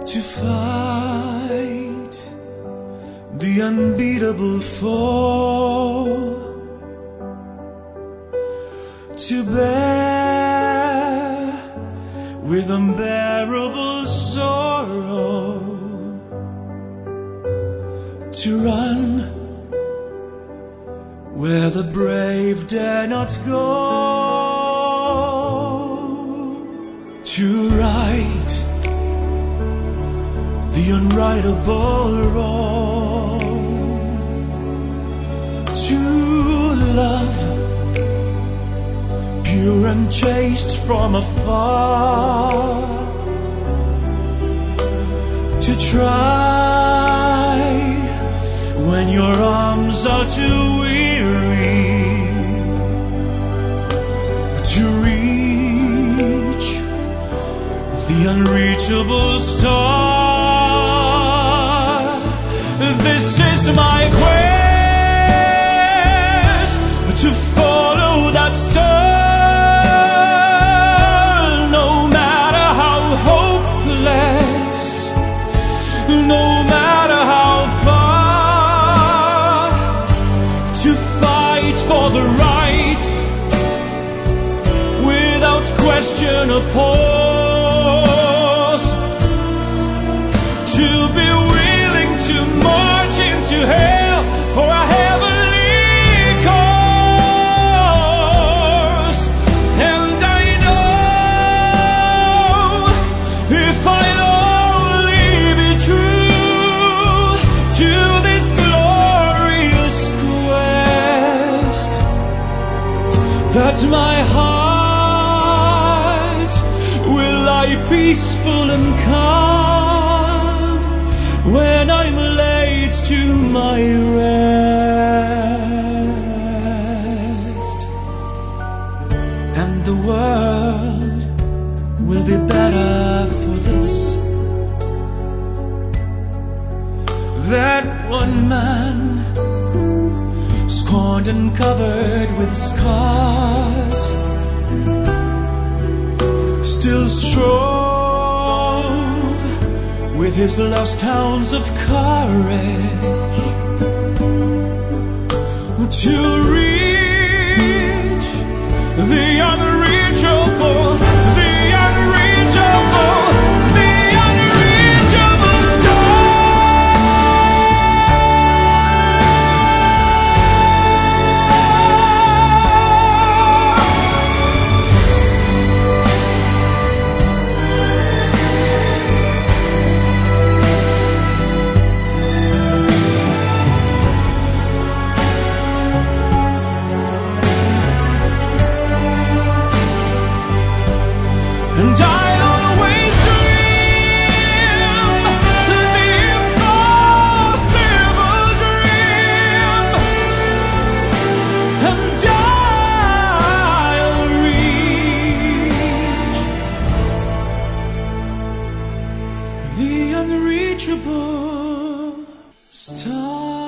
to fight the unbeatable foe, to bear with unbearable sorrow, to run where the brave dare not go, to right the unrightable wrong, to love pure and chaste from afar, to try when your arms are too weary, to reach the unreachable star. This is my quest, to follow that star, no matter how hopeless, no matter how far, to fight for the right without question or pause, to be willing to march into hell for a heavenly cause. And I know if I'll only be true to this glorious quest, that my heart will lie peaceful and calm when I'm laid to my rest. And the world will be better for this, that one man, scorned and covered with scars, still strove with his lost hounds of courage to reach the unreachable, the unreachable, the unreachable star. And I'll always dream the impossible dream, and I'll reach the unreachable star.